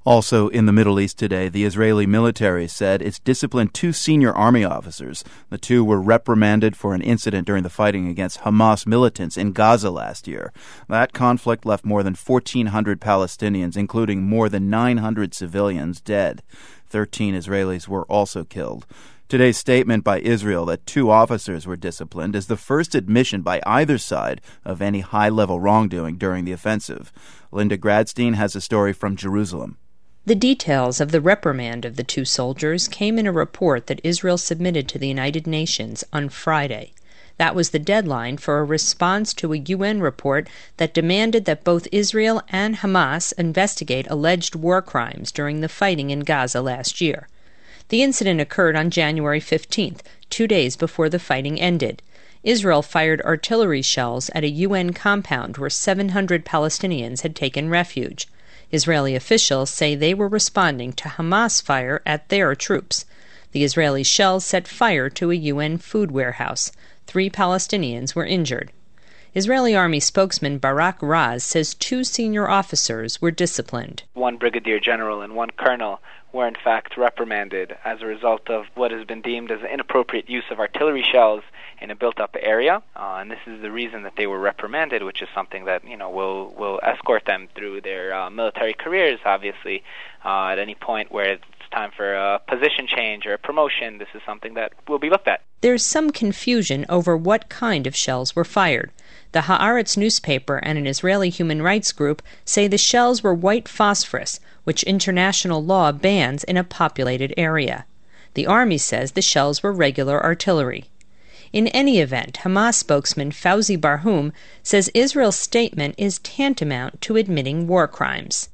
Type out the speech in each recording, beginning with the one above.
Also in the Middle East today, the Israeli military said it's disciplined 2 senior army officers. The 2 were reprimanded for an incident during the fighting against Hamas militants in Gaza last year. That conflict left more than 1,400 Palestinians, including more than 900 civilians, dead. 13 Israelis were also killed. Today's statement by Israel that 2 officers were disciplined is the first admission by either side of any high-level wrongdoing during the offensive. Linda Gradstein has a story from Jerusalem. The details of the reprimand of the 2 soldiers came in a report that Israel submitted to the United Nations on Friday. That was the deadline for a response to a UN report that demanded that both Israel and Hamas investigate alleged war crimes during the fighting in Gaza last year. The incident occurred on January 15th, 2 days before the fighting ended. Israel fired artillery shells at a UN compound where 700 Palestinians had taken refuge. Israeli officials say they were responding to Hamas fire at their troops. The Israeli shells set fire to a UN food warehouse. 3 Palestinians were injured. Israeli Army spokesman Barak Raz says 2 senior officers were disciplined. 1 brigadier general and 1 colonel were in fact reprimanded as a result of what has been deemed as inappropriate use of artillery shells in a built-up area, and this is the reason that they were reprimanded, which is something that will escort them through their military careers. Obviously, at any point where it's time for a position change or a promotion, this is something that will be looked at. There's some confusion over what kind of shells were fired. The Haaretz newspaper and an Israeli human rights group say the shells were white phosphorus, which international law bans in a populated area. The army says the shells were regular artillery. In any event, Hamas spokesman Fawzi Barhoum says Israel's statement is tantamount to admitting war crimes.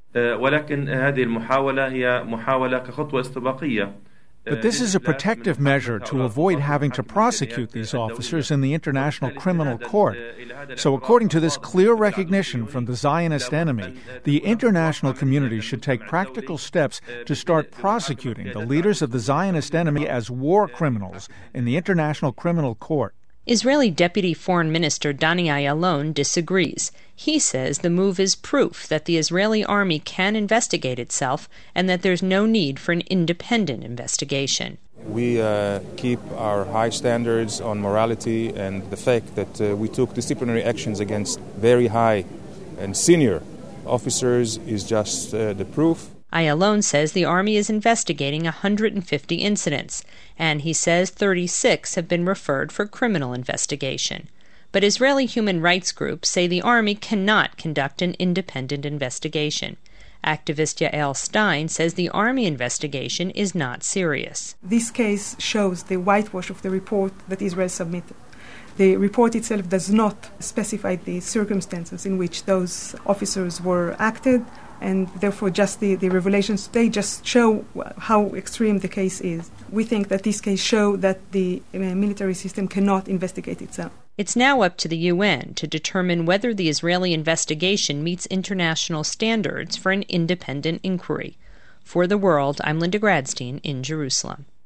But this is a protective measure to avoid having to prosecute these officers in the International Criminal Court. So according to this clear recognition from the Zionist enemy, the international community should take practical steps to start prosecuting the leaders of the Zionist enemy as war criminals in the International Criminal Court. Israeli Deputy Foreign Minister Dani Ayalon disagrees. He says the move is proof that the Israeli army can investigate itself and that there's no need for an independent investigation. We keep our high standards on morality, and the fact that we took disciplinary actions against very high and senior officers is just the proof. Ayalon says the army is investigating 150 incidents, and he says 36 have been referred for criminal investigation. But Israeli human rights groups say the army cannot conduct an independent investigation. Activist Yael Stein says the army investigation is not serious. This case shows the whitewash of the report that Israel submitted. The report itself does not specify the circumstances in which those officers were acted, and therefore just the revelations today just show how extreme the case is. We think that this case shows that the military system cannot investigate itself. It's now up to the UN to determine whether the Israeli investigation meets international standards for an independent inquiry. For The World, I'm Linda Gradstein in Jerusalem.